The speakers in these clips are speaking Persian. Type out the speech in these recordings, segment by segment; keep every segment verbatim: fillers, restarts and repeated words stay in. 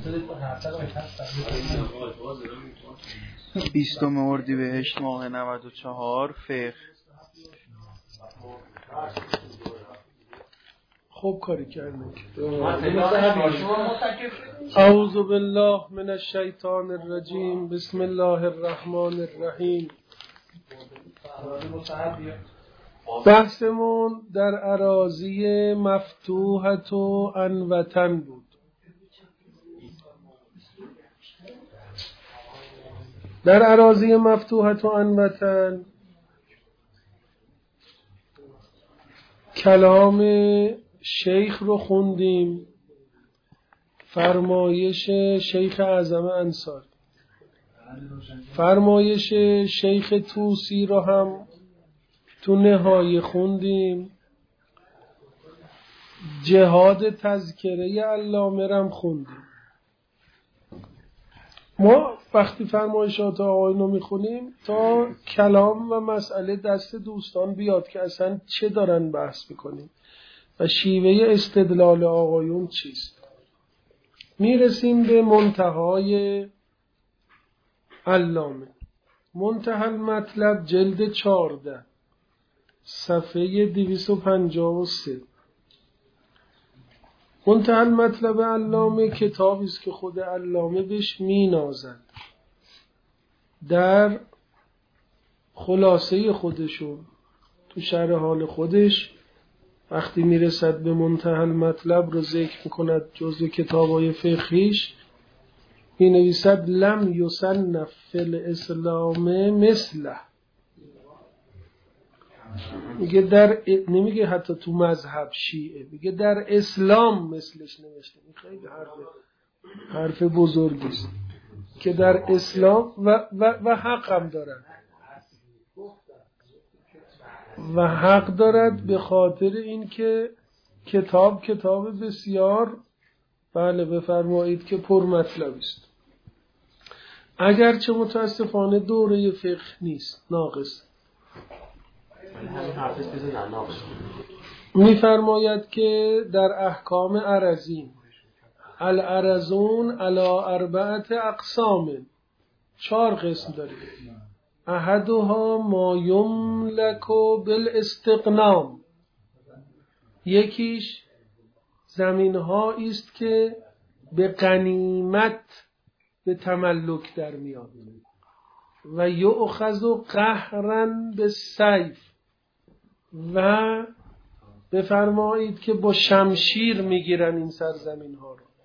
بیستم اردیبهشت ماه نود و چهار فقه. خوب کاری کردیم. اعوذ بالله من الشیطان الرجیم. بسم الله الرحمن الرحیم. بحثمون در اراضی مفتوحت و عنوتن بود. در اراضی مفتوحت و عنوتن کلام شیخ رو خوندیم، فرمایش شیخ اعظم انصاری، فرمایش شیخ طوسی رو هم تو نهایه خوندیم، جهاد تذکره علامه رو هم خوندیم. ما وقتی فرمایشات آقایون رو میخونیم تا کلام و مسئله دست دوستان بیاد که اصلا چه دارن بحث میکنیم و شیوه استدلال آقایون چیست، میرسیم به منتهای علامه. منتهی المطلب جلد چارده صفحه دویست و پنجاه و سه. منتهی المطلب علامه کتابی است که خود علامه بهش مینازد. در خلاصه خودشون تو شرح حال خودش وقتی میرسد به منتهی المطلب رو ذکر میکند جزو کتابای فقهیش، می نویسد لم یصنف فی الاسلام مثله. میگه در نمیگه حتی تو مذهب شیعه، میگه در اسلام مثلش نوشته. این خیلی حرف حرف بزرگی است که در اسلام و و و حق هم دارد و حق دارد به خاطر اینکه کتاب کتاب بسیار بله بفرمایید که پر مطلب است، اگرچه متاسفانه دوره فقه نیست، ناقص. میفرماید که در احکام ارزین الارزون علی اربعت اقسام، چهار قسم داریم. احدها ما یملک بالاستغنام، یکیش زمین هایی است که به غنیمت به تملک در میاد و یؤخذ قهرا بالسیف، و بفرمایید که با شمشیر میگیرن این سرزمین ها رو.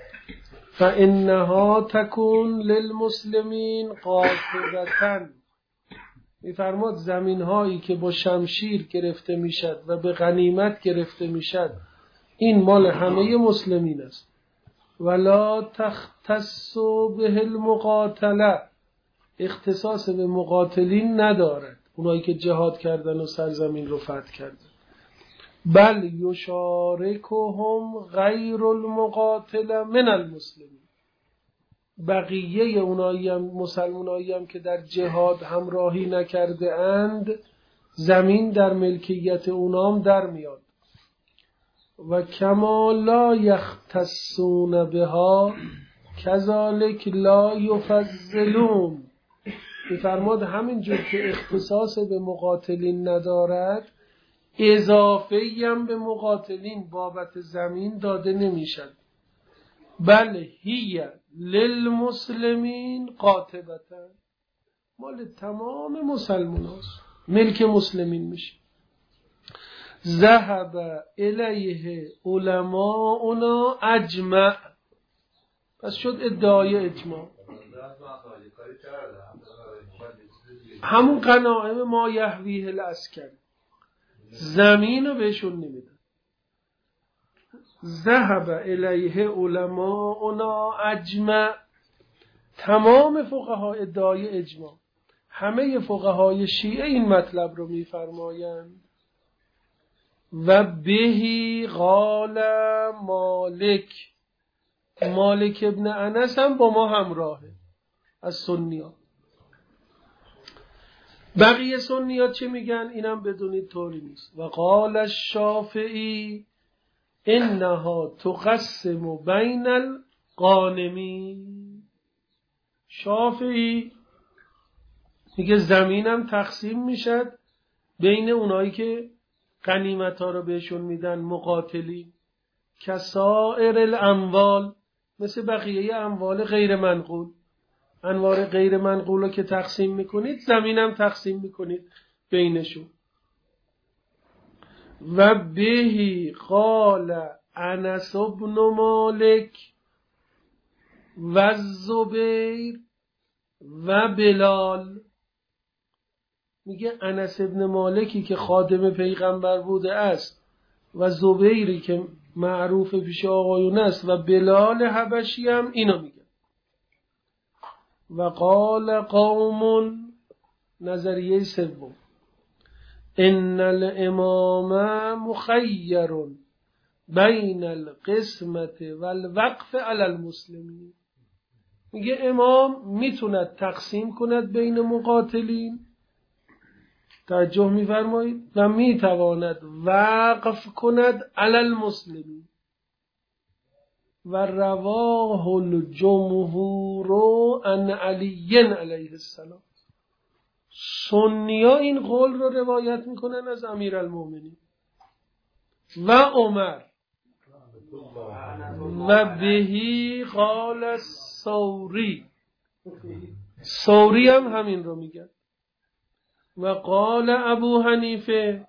فانها تکون للمسلمین قاطبة، میفرماد زمین هایی که با شمشیر گرفته میشد و به غنیمت گرفته میشد این مال همه مسلمین است. ولا تختص به المقاتله، اختصاص به مقاتلین ندارد، اونایی که جهاد کردن و سرزمین رو فتح کردن. بل یشارکهم غیر المقاتله من المسلمین، بقیه اونایی هم مسلمانایی هم که در جهاد همراهی نکرده اند زمین در ملکیت اونام در میاد. و کما لا یختصون بها کذالک لا یفضلون، میفرماد همینجور که اختصاص به مقاتلین ندارد اضافه‌ای هم به مقاتلین بابت زمین داده نمیشد. بل هی للمسلمین قاطبة، مال تمام مسلمان هست، ملک مسلمین میشه. ذهب الیه علماؤنا اجمع، پس شد ادعای اجماع. همون غنایم ما یحویه العسکر، زمین رو بهشون نمیدن. ذهب الیه علماؤنا اجمع، تمام فقها ادعای اجماع. همه فقهای شیعه این مطلب رو میفرمایند. و بهی قال مالک، مالک ابن انس هم با ما همراهه از سنیات. بقیه سنیات چه میگن؟ اینم بدونید طوری نیست. و قال الشافعی انها تقسم بین غانمی. شافعی میگه زمینم تقسیم میشد بین اونایی که غنیمت ها رو بهشون میدن، مقاتلی، کسائر الاموال، مثل بقیه اموال غیر منقول. انوار غیر منقول رو که تقسیم میکنید، زمینم تقسیم میکنید بینشون. و بهی قال انس بن مالک و زبیر و بلال. میگه انس بن مالکی که خادم پیغمبر بوده است و زبیری که معروف پیش آقایون است و بلال حبشی هم اینو میگه. و قال قوم، نظریه سوم، ان الامام مخیر بین القسمت والوقف علی المسلمین. میگه امام میتوند تقسیم کند بین مقاتلین، توجه میفرمایید، و میتواند وقف کند علی المسلمین. و رواه الجمهور عن علی علیه السلام. سنی‌ها این قول رو روایت میکنن از امیرالمومنین و عمر. و بهی قال الثوری، ثوری هم همین رو میگن. و قال ابو حنیفه،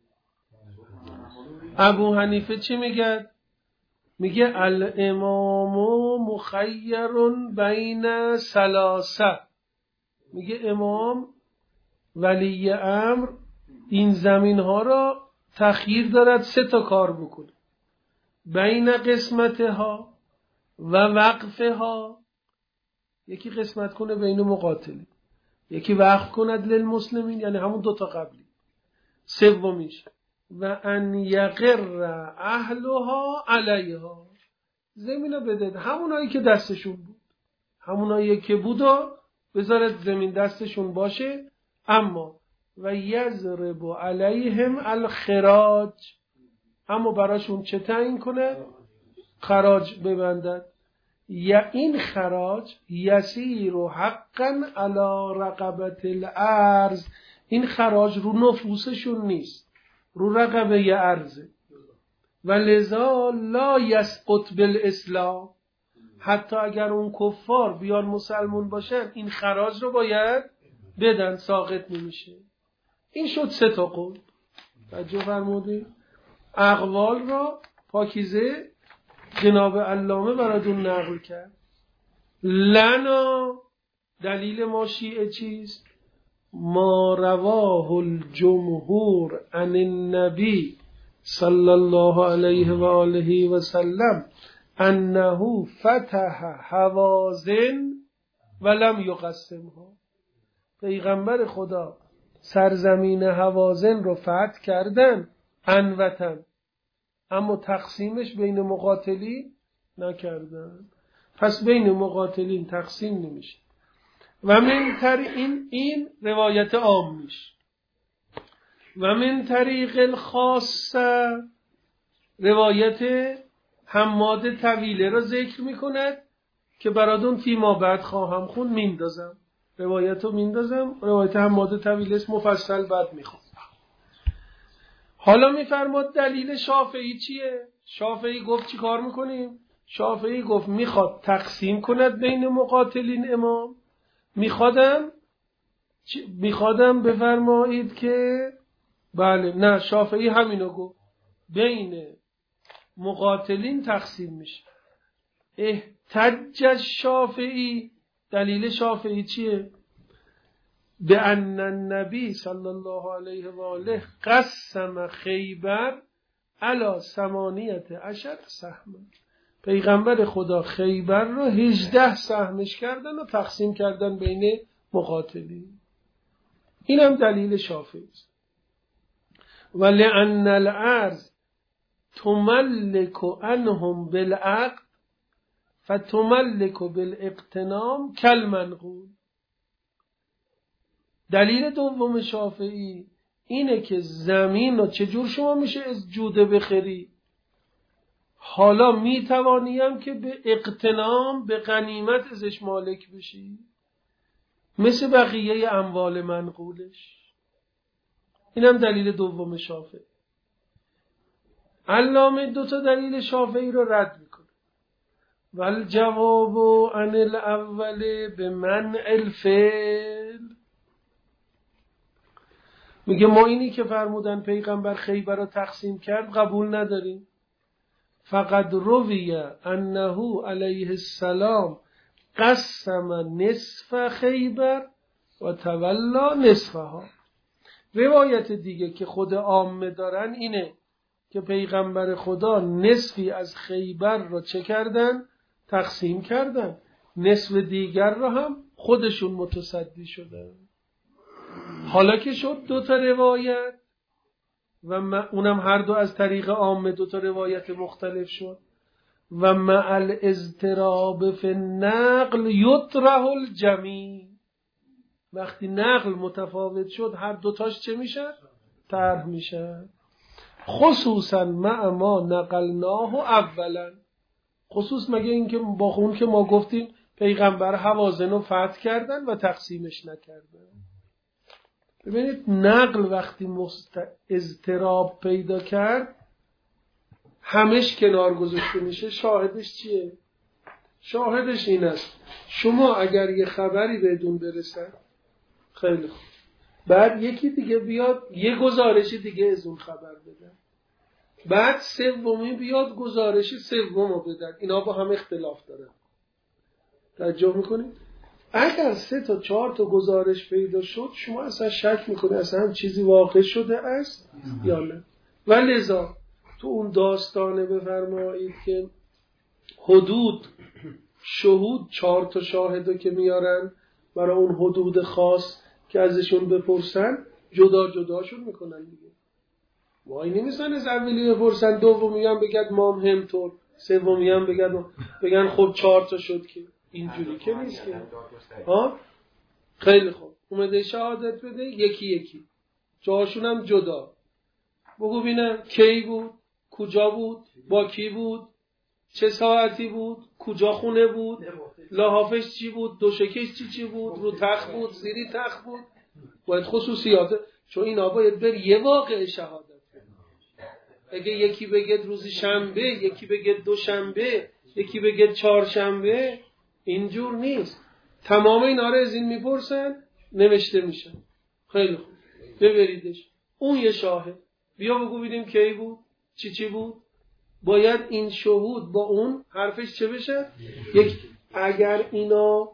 ابو حنیفه چی میگه؟ میگه الامام مخیر بین ثلاثه. میگه امام ولی امر این زمین ها را تخییر دارد سه تا کار بکنه، بین قسمتها و وقفها. یکی قسمت کنه بین مقاتلی، یکی وقف کند للمسلمین، یعنی همون دوتا قبلی. سومیش و ان یقر اهلها علیها، زمینو بده همونایی که دستشون بود، همونایی که بود و بذارد زمین دستشون باشه. اما و یضرب علیهم الخراج، اما براشون چه تعیین کنه؟ خراج ببندد. یا این خراج یسیر حقا علی رقبت الارض، این خراج رو نفوسشون نیست، رو رقبه ارزه. و لذا لا یسقط بالاسلام، حتی اگر اون کفار بیان مسلمون باشن این خراج رو باید بدن، ساقط نمیشه. این شد سه تا قول. توجه فرمودید؟ اقوال را پاکیزه جناب علامه براتون نقل کرد. لنا، دلیل ما شیعه چیست؟ ما رواه الجمهور عن النبی صلی الله علیه و آله و سلم انه فتح حوازن ولم یقسمها. پیغمبر خدا سرزمین حوازن رو فتح کردن، انوطن، اما تقسیمش بین مقاتلین نکردن. پس بین مقاتلین تقسیم نمیشه. و من طریق این این روایت عام میشه. و من طریق الخاصه، روایت حماد طویله را ذکر میکند که برادون فیما بعد خواهم خون میندازم، روایت رو میندازم، روایت حماد طویله است، مفصل بعد میخوام. حالا میفرماد دلیل شافعی چیه؟ شافعی گفت چی کار میکنیم؟ شافعی گفت میخواد تقسیم کند بین مقاتلین امام. میخوادم میخوادم بفرمایید که بله، نه، شافعی همینو گفت، بین مقاتلین تقسیم میشه. احتج شافعی، دلیل شافعی چیه؟ به ان النبی صلی الله علیه و آله قسم خیبر علی ثمانیت عشر سهم. پیغمبر خدا خیبر رو هجده سهمش کردن و تقسیم کردن بین مقاتلین. این هم دلیل شافعی است. ولأن الارض تملك عنهم بالعقد فتملك بالاقتنام کالمنقول. دلیل دوم شافعی اینه که زمین رو چجور شما میشه از جوده بخری؟ حالا می توانیم که به اغتنام به غنیمت ازش مالک بشی مثل بقیه اموال منقولش. اینم دلیل دوم شافعی. علامه دو تا دلیل شافعی رو رد میکنه. والجواب عن الاول به منع الفعل. میگه ما اینی که فرمودن پیغمبر خیبر رو تقسیم کرد قبول نداریم. فقد رویه انه علیه السلام قسم نصف خیبر و تولا نصفها. روایت دیگه که خود عامه دارن اینه که پیغمبر خدا نصفی از خیبر رو چه کردن؟ تقسیم کردن. نصف دیگر رو هم خودشون متصدی شدن. حالا که شد دو تا روایت و اونم هر دو از طریق عامه دو تا روایت مختلف شد و مع الاضطراب فی النقل یطرح الجمیع. وقتی نقل متفاوت شد هر دوتاش چه میشه؟ طرح میشه. خصوصا مع ما نقلناه اولا. خصوص مگه این که با اون که ما گفتیم پیغمبر هوازن رو فتح کردن و تقسیمش نکردن. ببینید نقل وقتی مست... اضطراب پیدا کرد همش کنار گذاشته میشه. شاهدش چیه؟ شاهدش این است شما اگر یه خبری بهتون برسه خیلی خوب، بعد یکی دیگه بیاد یه گزارش دیگه از اون خبر بدن، بعد سومی بیاد گزارش سومو بدن، اینا با هم اختلاف دارن. توجه میکنید؟ اگر سه تا چهار تا گزارش پیدا شد شما اصلا شک میکنید اصلا هم چیزی واقع شده است یا نه. و لذا تو اون داستانه بفرمایید که حدود شهود چهار تا شاهدو که میارن برای اون حدود خاص که ازشون بپرسن جدا جداشون میکنن دیگه. وای نمیسن از اولی بپرسن دومی هم بگد مام همطور سومی هم بگد بگن خب چهار تا شد که اینجوری که نیست که. ها خیلی خوب اومده شهادت بده یکی یکی جاشون هم جدا. بگو بینم کی بود، کجا بود، با کی بود، چه ساعتی بود، کجا خونه بود، لحافش چی بود، دوشکش چی چی بود، رو تخت بود، زیری تخت بود. باید خصوصیات، چون اینا باید بر یه واقع شهادت. اگه یکی بگه روز شنبه، یکی بگه دوشنبه، یکی بگه چهارشنبه، اینجور نیست. تمام اینا رو از این میپرسن نوشته میشن. خیلی خوب ببریدش اون یه شاهد بیا بگو بیدیم کی بود چی چی بود. باید این شهود با اون حرفش چه بشه؟ یک. اگر اینا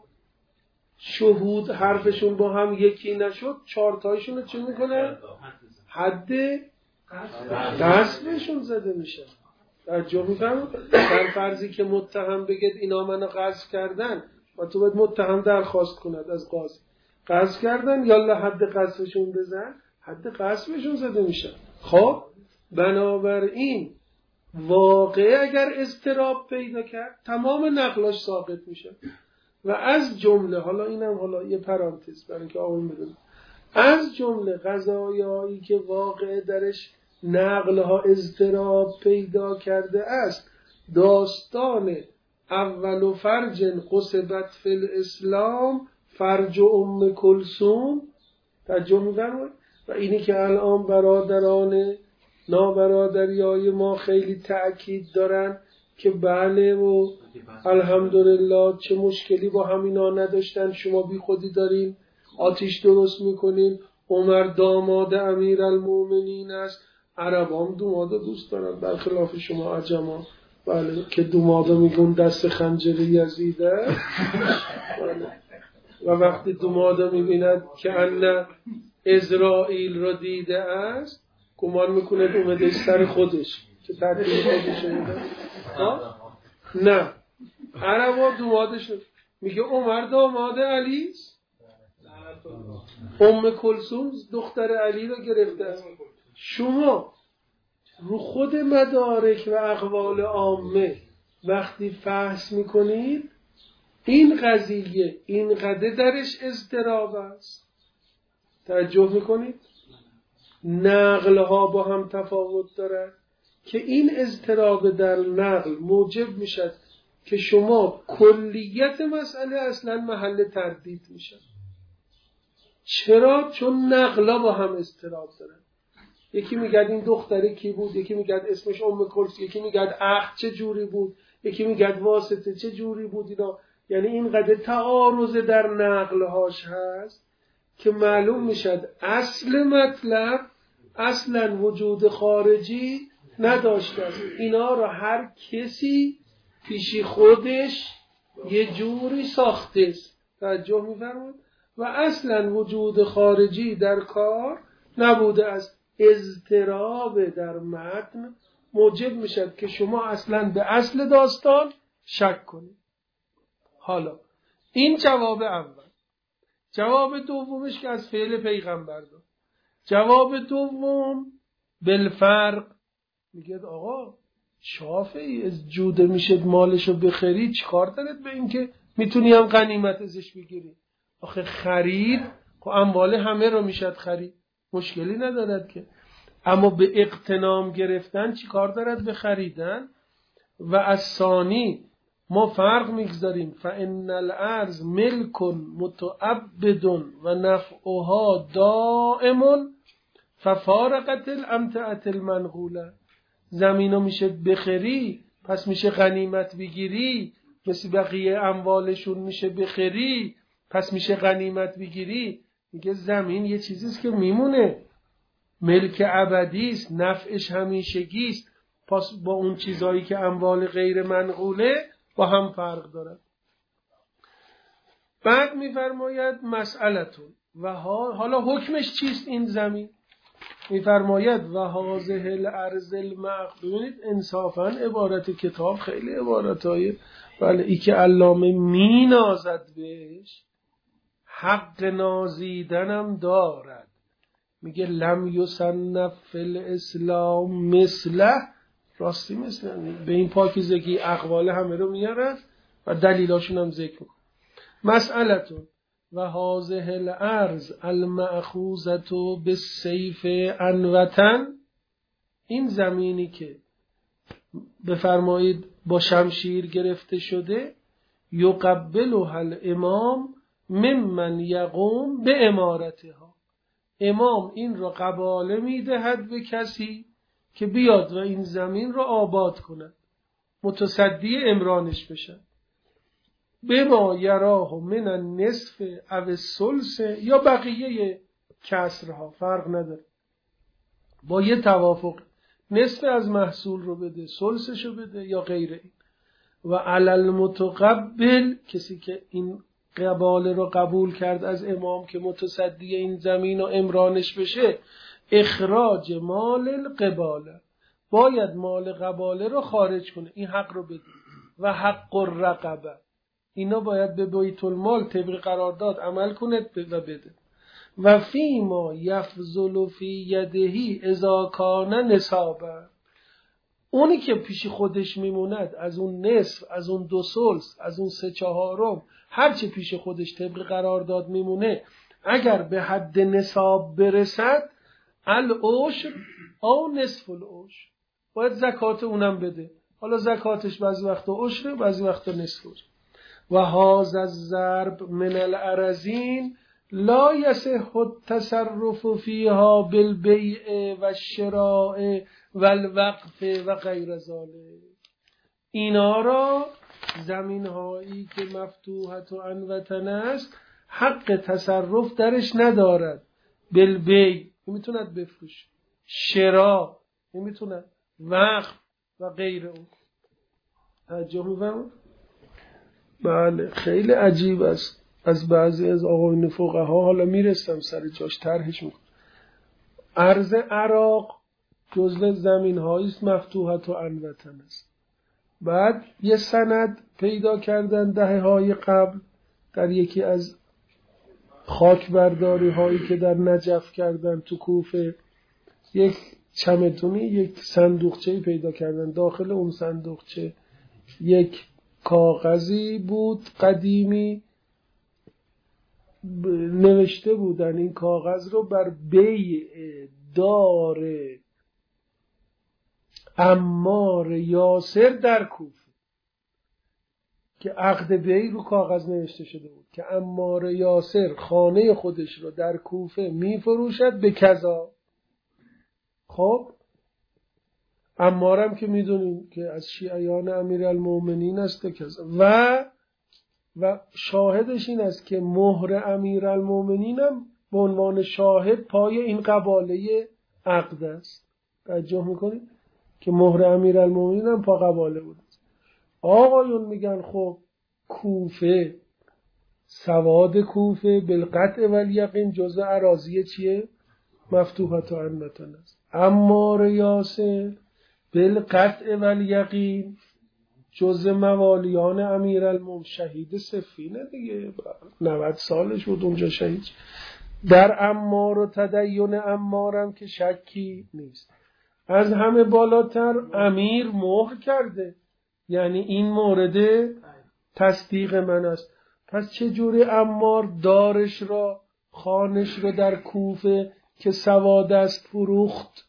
شهود حرفشون با هم یکی نشد چهار تایشون رو چه میکنه؟ حد قذفشون زده میشه. توجه میکنم؟ در فرضی که متهم بگید اینا منو قذف کردن و تو باید متهم درخواست کند از قاضی قذف کردن یالا حد قذفشون بزن، حد قذفشون زده میشه. خب بنابراین واقعه اگر اضطراب پیدا کرد تمام نقلاش ساقط میشه. و از جمله حالا اینم حالا یه پرانتز برای اینکه آقایون بدونن، از جمله قضایایی که واقعه درش نقلها اضطراب پیدا کرده است داستان اول و فرج قصبت فی الاسلام فرج ام کلثوم. ترجمه می‌کنم و اینی که الان برادران نابرادریای ما خیلی تأکید دارن که بله و الحمدلله چه مشکلی با همینا نداشتن، شما بی خودی دارین آتیش درست میکنین، عمر داماد امیر المومنین است. عربام دومادا دوست دارن برخلاف شما عجما. بله که دومادا میگون دست خنجر یزیده. بله. و وقتی دومادا میبیند که ان اسرائیل را دیده است گمان میکنه اومده سر خودش که تدبیر خودش میده. نه عربا دومادش میگه عمر داماد علی است، ام کلثوم دختر علی را گرفته است. شما رو خود مدارک و اقوال عامه وقتی فحص میکنید این قضیه اینقدر درش اضطراب است. توجه میکنید نقلها با هم تفاوت دارن که این اضطراب در نقل موجب میشد که شما کلیت مسئله اصلا محل تردید میشه. چرا؟ چون نقلا با هم اضطراب دارن. یکی میگه این دختره کی بود، یکی میگه اسمش ام کلثوم، یکی میگه عقد چه جوری بود، یکی میگه واسطه چه جوری بود. اینا یعنی اینقدر تعارض در نقلهاش هست که معلوم میشد اصل مطلب اصلا وجود خارجی نداشته است. اینا رو هر کسی پیشی خودش یه جوری ساخته است. توجه می‌فرمایید؟ و اصلا وجود خارجی در کار نبوده است. اضطراب در متن موجب میشد که شما اصلا به اصل داستان شک کنید. حالا این جواب اول. جواب دومش که از فعل پیغمبر داد. جواب دوم بالفرق میگه آقا شافعی از جوده میشه مالشو بخری، چیکار دارد به این که میتونی هم غنیمت ازش بگیری؟ آخه خرید خب اموال همه رو میشد خرید، مشکلی ندارد که. اما به اقتنام گرفتن چیکار دارد به خریدن؟ و از ثانی ما فرق میگذاریم فان الارض ملک متعبد و نفعها دائم ففارقت الامتعه المنقوله. زمینو میشه بخری پس میشه غنیمت بگیری، مثل بقیه اموالشون میشه بخری پس میشه غنیمت بگیری. میگه زمین یه چیزیست که میمونه، ملک ابدی است، نفعش همیشگی است. پس با اون چیزایی که اموال غیر منقوله با هم فرق دارد. بعد میفرماید مسئلتون و حالا حکمش چیست این زمین؟ میفرماید و هذه الارض المعقول. ببینید انصافا عبارت کتاب خیلی عبارتای بله ای که علامه می نازد بهش حق نازیدنم دارد. میگه لم یصنف فی الاسلام مثله. راستی مثل به این پاکیزگی اقوال همه رو میارد و دلیلاشون هم ذکر میکنه. مسئلتون و هذه الارض المأخوذة بالسیف عن وطن. این زمینی که بفرمایید با شمشیر گرفته شده، یقبلها الامام ممن یقوم به امارتها. امام این را قباله میدهد به کسی که بیاد و این زمین را آباد کند، متصدی امرانش بشد. به ما یراه من النصف او الثلث یا بقیه کسرها فرق نداره، با یه توافق نصف از محصول رو بده، ثلثش رو بده یا غیر این. و علی المتقبل، کسی که این قباله رو قبول کرد از امام که متصدی این زمین و امرانش بشه، اخراج مال القباله، باید مال قباله رو خارج کنه، این حق رو بده. و حق الرقبه، اینا باید به بیت المال طبق قرارداد عمل کنه و بده. و فی ما یفضل فی یدهی اذا کان نصابا، اونی که پیش خودش میموند از اون نصف، از اون دو ثلث، از اون سه چهارم، هر چی پیش خودش طبق قرارداد میمونه، اگر به حد نصاب برسد العشر او نصف العشر، باید زکات اونم بده. حالا زکاتش بعضی وقتا عشره، بعضی وقتا نصف عشر. و هذا الضرب من الارضین لا یصح التصرف فیها بالبیع و الشراء و الوقف و غیر ذلک. اینا را زمین هایی که مفتوحت و عن وطن است حق تصرف درش ندارد. بالبیع نمیتوند بفروش، شراء نمیتوند، وقف و غیر اون. توجه می‌فرمایید؟ بله خیلی عجیب است از بعضی از آقایون فقها. حالا میرسم سر جاش طرحش میکنم. ارض عراق جزو زمین هاییست مفتوحت و عن وطن است. بعد یه سند پیدا کردن دهه های قبل در یکی از خاک برداری هایی که در نجف کردن تو کوفه، یک چمدونی، یک صندوقچه‌ای پیدا کردن. داخل اون صندوقچه یک کاغذی بود قدیمی، نوشته بودن این کاغذ رو بر بیع دار عمار یاسر در کوفه که عقد بیع رو کاغذ نوشته شده بود که عمار یاسر خانه خودش رو در کوفه میفروشد به کذا. خب عمارم که میدونیم که از شیعیان امیرالمومنین است کذا و و شاهدش این است که مهر امیرالمومنین هم به عنوان شاهد پای این قباله عقد است. توجه میکنید که مهر امیرالمومنین هم پا قباله بود. آقایون میگن خب کوفه، سواد کوفه بالقطع والیقین جزء اراضی چیه؟ مفتوحات و عنوتن است. عمار یاسر بالقطع والیقین جزء موالیان امیرالمومنین، شهید صفینه دیگه، نود سالش بود اونجا شهید. در عمار و تدین عمارم که شکی نیست. از همه بالاتر امیر مهر کرده، یعنی این مورد تصدیق من است. پس چجوری عمار دارش را، خانش را در کوفه که سواد است فروخت؟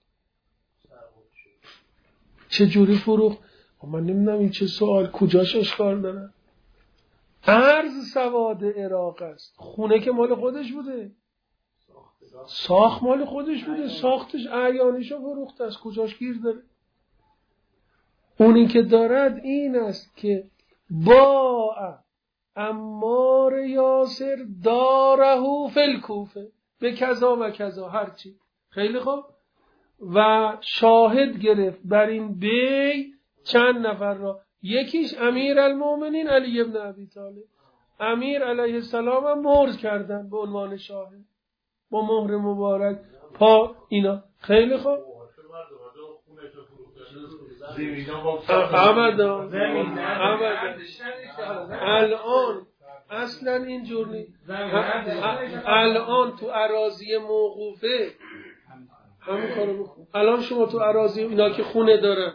چجوری فروخت؟ من نمیدونم این چه سوال، کجاش اشکال داره؟ ارز سواد عراق است، خونه که مال خودش بوده، ساخت مال خودش بوده، ساختش اعیانیشو فروخته است، کجاش گیر داره؟ اونی که دارد این است که با عمار یاسر داره فی الکوفه به کذا و کذا هرچی. خیلی خوب. و شاهد گرفت بر این بی چند نفر را، یکیش امیرالمومنین علی ابن ابی طالب. امیر علیه السلام هم مهر کردن به عنوان شاهد با مهر مبارک پا اینا. خیلی خوب. احمد الان اصلا اینجور نیست. الان تو اراضی موقوفه همین کارو بکن. الان شما تو اراضی اینا که خونه دارن،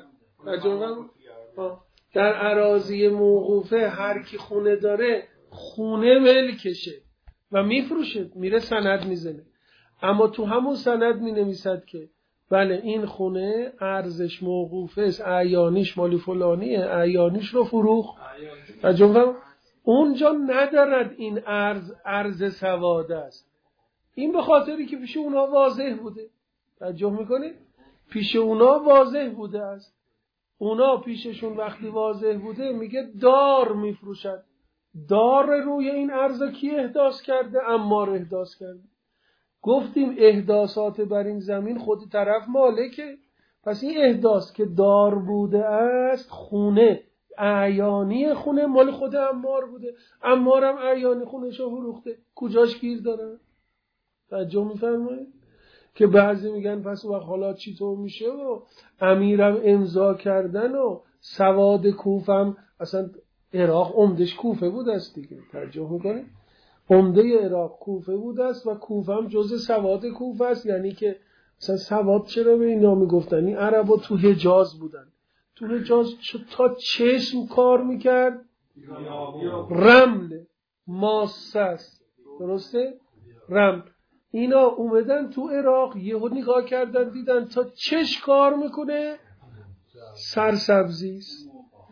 در اراضی موقوفه هر کی خونه داره خونه ملکشه و میفروشه، میره سند میزنه. اما تو همون سند مینویسد که بله این خونه ارزش موقوفه است، اعیانیش مالی فلانیه، اعیانیش رو فروخت. و جمعه اونجا ندارد این ارز ارز سواد است. این به خاطری که پیش اونا واضح بوده. توجه میکنید؟ پیش اونا واضح بوده است. اونا پیششون وقتی واضح بوده میگه دار میفروشد. دار روی این ارز کی احداث کرده؟ عمار احداث کرده. گفتیم احداثات بر این زمین خود طرف مالکه. پس این احداث که دار بوده است، خونه اعیانی خونه مال خود عمار بوده، عمارم اعیانی خونش رو فروخته، کجاش گیر داره؟ توجه میفرمایید؟ که بعضی میگن پس وقت حالا چطور میشه و امیرم امضا کردن و سواد کوفم، اصلا عراق عمدش کوفه بود است دیگه. توجه میکنه؟ عمده عراق کوفه بود است و کوفه هم جزء سواد کوفه است. یعنی که مثلا سواد چرا به اینا میگفتن؟ این عربا تو حجاز بودن. تو حجاز تا چشم کار میکرد رمل ماسه است، درسته؟ رمل. اینا اومدن تو عراق یهو نگاه کردن دیدن تا چش کار میکنه سرسبزی است.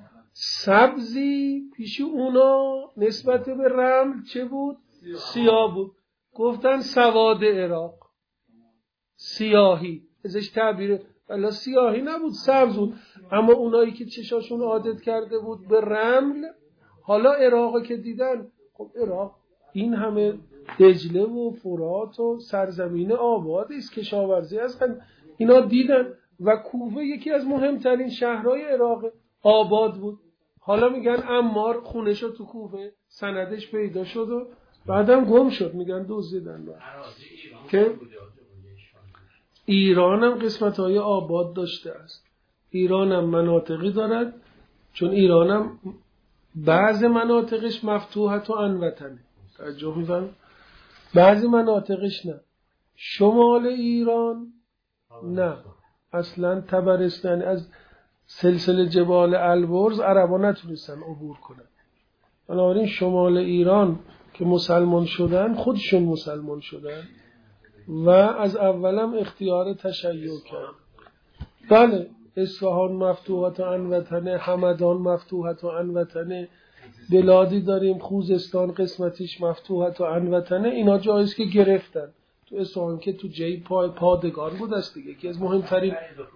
سبزی پیش اونا نسبت به رمل چه بود؟ سیاه بود. گفتن سواد عراق، سیاهی ازش تعبیره. ولی سیاهی نبود، سبز بود. اما اونایی که چشاشون عادت کرده بود به رمل، حالا عراق که دیدن، خب عراق این همه دجله و فرات و سرزمین آبادی است، کشاورزی هستن، اینا دیدن. و کوفه یکی از مهمترین شهرهای عراق، آباد بود. حالا میگن عمار خونش تو کوفه، سندش پیدا شد و بعدم گم شد، میگن دزدیدن. که ایران هم قسمت‌های آباد داشته است. ایران هم مناطقی دارد، چون ایران هم بعض مناطقش مفتوحت و عنوتنه. توجه می‌فرمایید؟ بعضی مناطقش نه. شمال ایران نه، اصلا تبرستان از سلسله جبال البرز عربا نتونستن عبور کنن. بنابراین شمال ایران که مسلمان شدن، خودشون مسلمان شدن و از اولم اختیار تشیع کرد. بله اصفهان مفتوحت عن وطنه، همدان مفتوحت عن وطنه، بلادی داریم خوزستان قسمتیش مفتوحت عن وطنه. اینا جاییست که گرفتن. تو اصفهان که تو جیب پای پادگان بود است دیگه، که از مهمترین.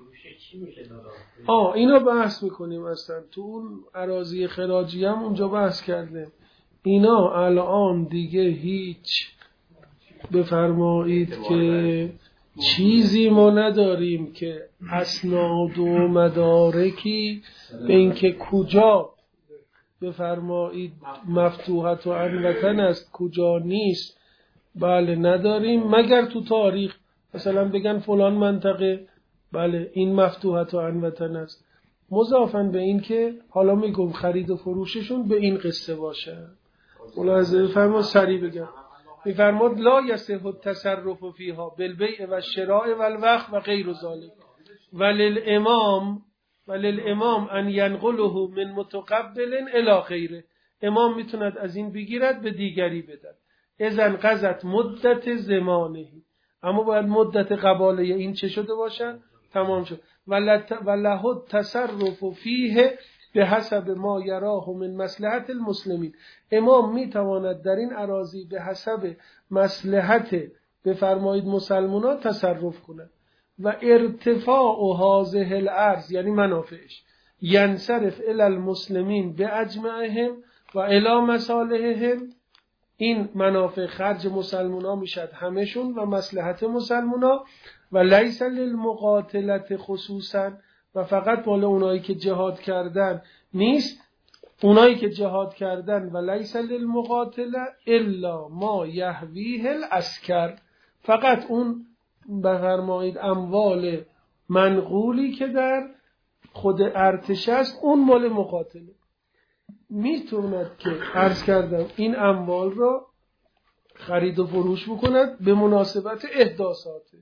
آه اینا بحث میکنیم اصلا تو اون اراضی خراجی هم اونجا بحث کردیم. اینا الان دیگه هیچ بفرمایید که چیزی ما نداریم که اسناد و مدارکی به اینکه کجا بفرمایید مفتوحت و عن وطن است کجا نیست بله نداریم، مگر تو تاریخ مثلا بگن فلان منطقه بله این مفتوحت و عن وطن است، مضافاً به این که حالا میگم خرید و فروششون به این قصه باشه. ملاحظه فرما سریع بگم میفرماد لا یصح التصرف فیها بالبیع و الشراء و الوقف و غیر ذلک وللامام وللامام ان ينقله من متقبل الی غیره. امام میتوند از این بگیرد به دیگری بدهد. اذن قضت مدت زمانه، اما باید مدت قباله این چه شده باشه تمام شد. وله التصرف فیه به حسب ما یراه من مصلحت المسلمین. امام میتواند در این اراضی به حسب مصلحت بفرمایید مسلمانان تصرف کند. و ارتفاع هذه الارض یعنی منافعش ینصرف الی المسلمین باجمعهم و الی مصالحهم. این منافع خرج مسلمانان میشد همشون و مصلحت مسلمانان و لیس للمقاتلت خصوصا و فقط مال اونایی که جهاد کردن نیست، اونایی که جهاد کردن و لیس للمقاتله الا ما یهویه العسکر، فقط اون بفرمایید اموال منقولی که در خود ارتش است اون مال مقاتله. میتوند که عرض کردم این اموال را خرید و فروش بکند به مناسبت احداثاتش.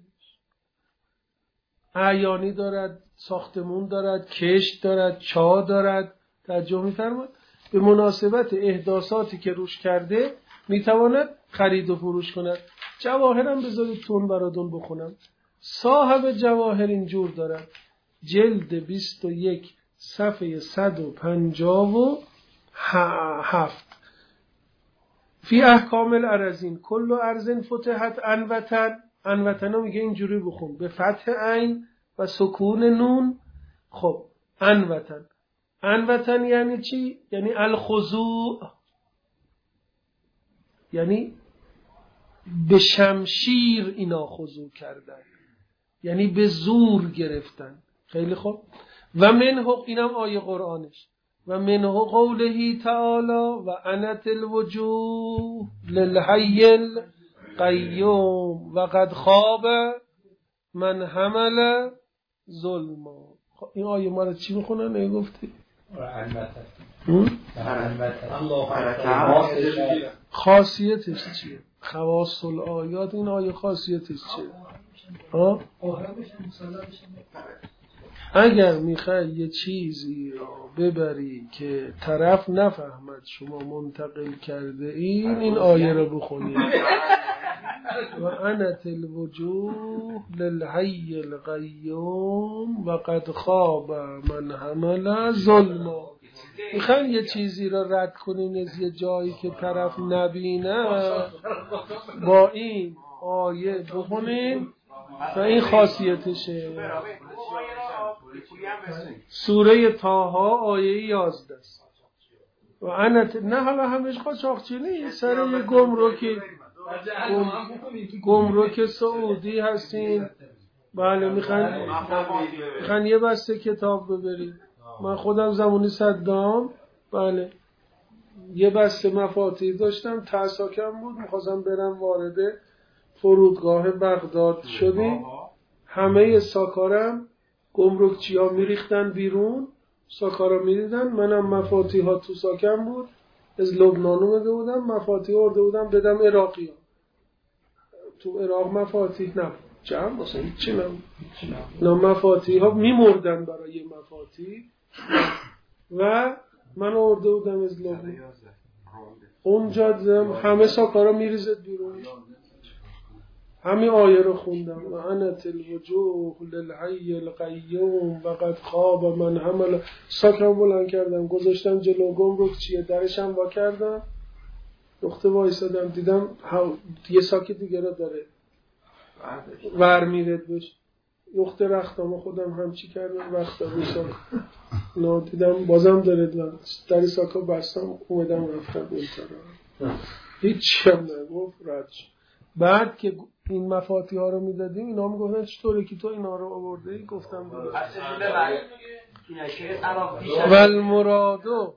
اعیانی دارد، ساختمون دارد، کشت دارد، چاه دارد، توجه می‌فرمایید به مناسبت احداثاتی که روش کرده میتواند خرید و فروش کند. جواهرم بذارید تون براتون بخونم. صاحب جواهر اینجور دارد، جلد بیست و یک صفحه صد و پنجاه و هفت فی احکام الارزین کل ارزن فتحت عن وطن. عن وطن میگه اینجوری بخون به فتح عین و سکون نون. خب عن وطن، عن وطن یعنی چی؟ یعنی الخضوع، یعنی به شمشیر اینا خضوع کردن، یعنی به زور گرفتن. خیلی خوب. و منه اینم آیه قرآنش و منه قوله تعالی و انت الوجوه للحی القیوم و قد خاب من حمل ظلما. این آیه ما رو چی میخونه نگفتی؟ خاصیتش چیه؟ خواص الآیات این آیه خاصیتش چیه؟ ها؟ اگر میخوای یه چیزی رو ببری که طرف نفهمد شما منتقل کرده این این آیه رو بخونید و انت الوجوه للحی القیوم و قد خاب من حمل ظلما. میخواین یه چیزی رو رد کنین از یه جایی که طرف نبینه با این آیه بخونین و این خاصیتشه. سوره طه آیه یازده است. و انت نه حالا همش قاچاقچی نیست، سر یه گمرکی گمرک سعودی هستین بله میخوان میخوان یه بسته کتاب ببرید. من خودم زمانی صدام بله یه بسته مفاتیح داشتم، ترساکم بود، میخواستم برم وارد فرودگاه بغداد شدیم، همه ساکارم گمرکچی ها میریختن بیرون، ساکارا میریدن، منم مفاتیح ها تو ساکم بود، از لبنان اومده بودم، مفاتیح آورده بودم بدم عراقی ها. تو عراق مفاتیح نبود، جمع باسه هیچی نبود، نه مفاتیح ها میمردن برای مفاتیح و من آورده بودم از لبنان. اونجا همه ساکارا میریزد بیرون. همین آیه رو خوندم و انت الوجوه للحی القیوم و قد خواب من حمل. ساکم بلند کردم گذاشتم جلو گمرک چیه درشم وا کردم، نقطه وایسادم دیدم یه ساک دیگه رو داره ور میرد بش، نقطه رختم خودم همچی کردم رختم میشم نه دیدم بازم داره در ساکا بستم اومدم رفتم این طرف هیچ هم نگفت رد. بعد که این مفاتیح ها رو میدادیم اینا میگفتن چطوره که تو اینا رو آورده ای؟ گفتم و المرادو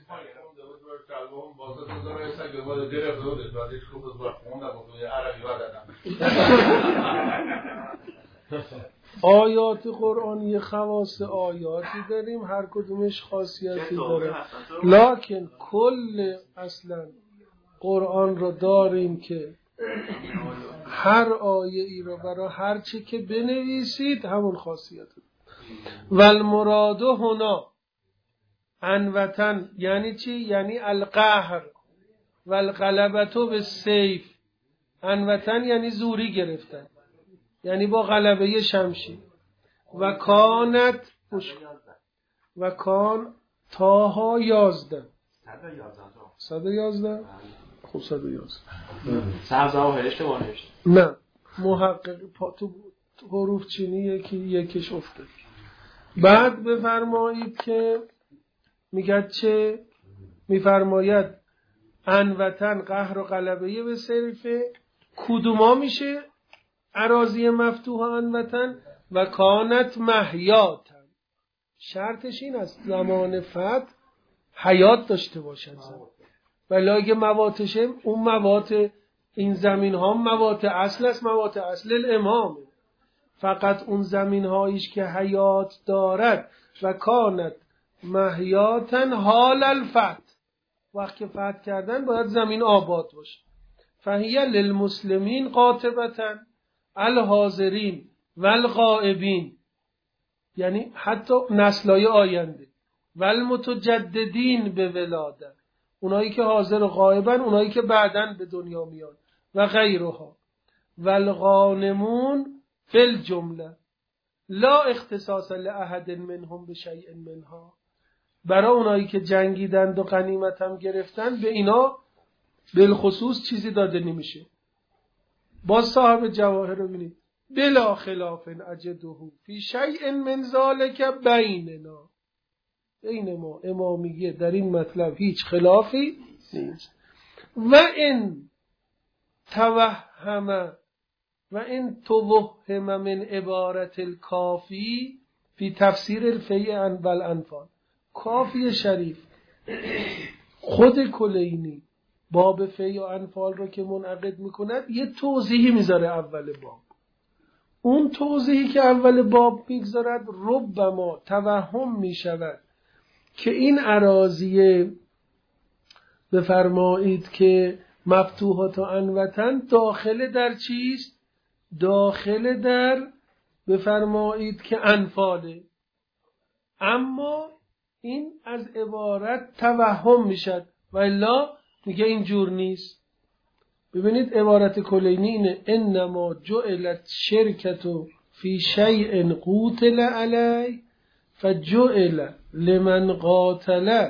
آیات قرآنی خواص آیاتی داریم، هر کدومش خاصیتی داره، لکن کل اصلا قرآن رو داریم که هر آیه ای رو برای هر چی که بنویسید همون خاصیت داره. و المرادو هنا انوتن یعنی چی؟ یعنی القهر و الغلبتو به سیف. انوتن یعنی زوری گرفتن، یعنی با غلبه شمشیر. و کانت و کان تاها یازده صد و یازده خب صد و یازده سبزه و هرشته با نوشته نه محقق پا تو حروف چینی یکی یکیش افتاد. بعد بفرمایید که میگه چه میفرماید انوتن قهر و غلبه به صرفه کدوما میشه اراضی مفتوحه انوتن و کانت محیاتن. شرطش این است زمان فتح حیات داشته باشن زمان، ولی اگه مواتشه اون موات این زمین ها موات اصل است، موات اصل الامام، فقط اون زمین هاییش که حیات دارد. و کانت محیاتن حال الفتح، وقت که فتح کردن باید زمین آباد باشه. فهیه للمسلمین قاطبتن الحاضرین والغائبین، یعنی حتی نسلای آینده، والمتجددین به ولادت، اونایی که حاضر و غایبن، اونایی که بعدن به دنیا میان، و غیرها. والغانمون فی الجمله لا اختصاص لأحد منهم بشیء منها، برای اونایی که جنگیدند و غنیمت هم گرفتن به اینا بالخصوص چیزی داده نمیشه. با صاحب جواهر رو ببینید بلا خلاف اجده فی شیء من ذلک بیننا، بین ما امامیه در این مطلب هیچ خلافی نیست. و این توهم و این توهم من عبارت الکافی فی تفسیر الفیء والانفال. کافی شریف خود کلینی باب فیء و انفال رو که منعقد میکند یه توضیحی میذاره اول باب. اون توضیحی که اول باب میگذارد ربما توهم میشود که این اراضی بفرمایید که مفتوحات و انوتن داخل در چیست؟ داخل در بفرمایید که انفاله، اما این از عبارت توهم میشد و الا میگه اینجور نیست. ببینید عبارت کلینی اینه انما جعلت شرکتو فی شیء قوتل علی فجعل لمن قاتل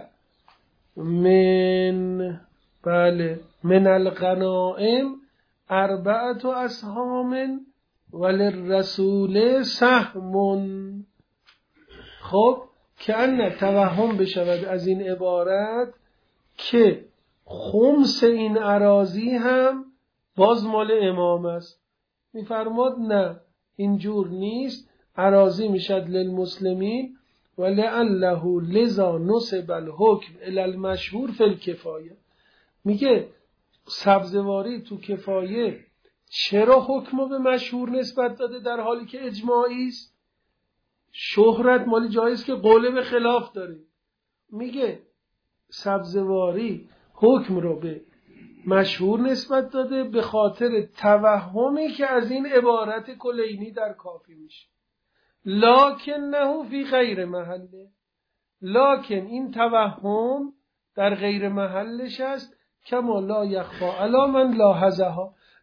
من بله من الغنائم اربعت اسهام وللرسول سهم. خب که ان توهم بشود از این عبارت که خمس این اراضی هم باز مال امام است. میفرماد نه اینجور نیست، اراضی میشد للمسلمین و لعله لذا نسب الحکم الی المشهور فی الکفایه. میگه سبزواری تو کفایه چرا حکمو به مشهور نسبت داده در حالی که اجماعی است؟ شهرت مالی جاییست که قوله به خلاف داره. میگه سبزواری حکم رو به مشهور نسبت داده به خاطر توهمی که از این عبارت کلینی در کافی میشه. لکنه فی غیر محله، لکن این توهم در غیر محلش است. کما لا یخفا علی من لاحظها،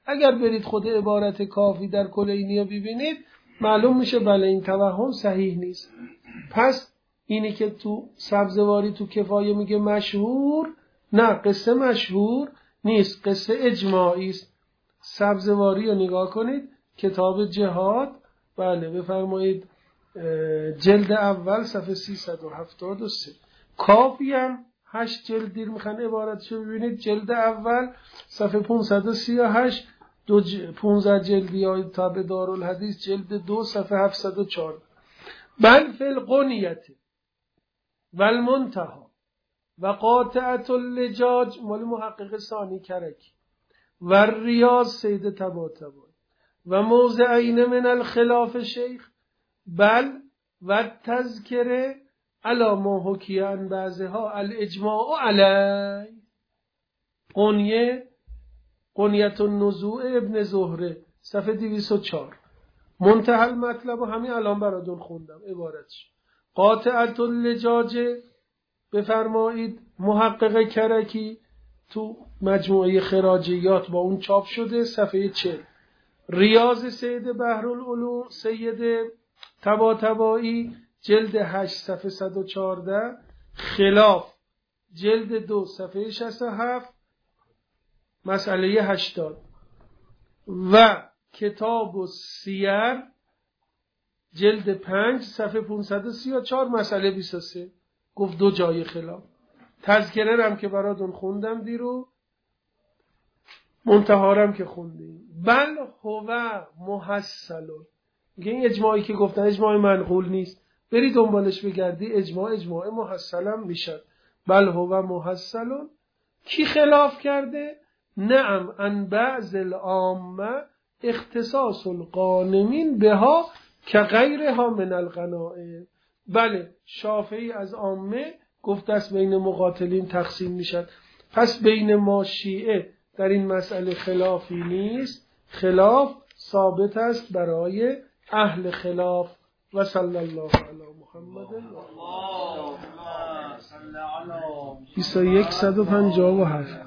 اگر برید خود عبارت کافی در کلینی رو ببینید معلوم میشه بله این توهم صحیح نیست. پس اینی که تو سبزواری تو کفایه میگه مشهور، نه قصه مشهور نیست، قصه اجماعی است. سبزواری رو نگاه کنید، کتاب جهاد، بله بفرمایید جلد اول صفحه سیصد و هفتاد و سه. کافی هم هشت جلد دیر میخوان عبارتشو ببینید، جلد اول صفحه پانصد و سی و هشت، دو ج... پانزده جلدی های تابع دارالحدیث جلد دو صفحه هفتصد و چهار. بل فی القنیت و المنتها و قاطعت اللجاج مال محقق ثانی کرکی و ریاض سید طباطبایی و موضعین من الخلاف شیخ بل و تذکره علا ما حکی عن بعضها الاجماع علی. قنیه قنیت النزوع ابن زهره صفحه دویست و چهار. منتهی المطلب و همین الان براتون خوندم عبارتش. قاطعت اللجاج بفرمایید محقق کرکی تو مجموعه خراجیات با اون چاپ شده صفحه چهل. ریاض سید بحرالعلوم سید طباطبایی جلد هشت صفحه صد و چهارده. خلاف جلد دو صفحه شصت و هفت مسئله هشتاد. و کتاب السیر جلد پنج صفحه پانصد و سی و چهار مسئله بیست و سه. گفت دو جای خلاف. تذکره هم که براتون خوندم دیرو، منتهارم که خوندیم. بل هو محصل. این اجماعی که گفتن اجماع منقول نیست، بری دنبالش بگردی اجماع اجماع محصل هم میشد. بل هو محصل. کی خلاف کرده؟ نعم ان بعض العامه اختصاص القانمین بها که غیرها من الغنائم. بله شافعی از عامه گفت است بین مقاتلین تقسیم میشد. پس بین ما شیعه در این مسئله خلافی نیست، خلاف ثابت است برای اهل خلاف. و صلی الله علی محمد بیست و یک صد و پنجاه و هفت.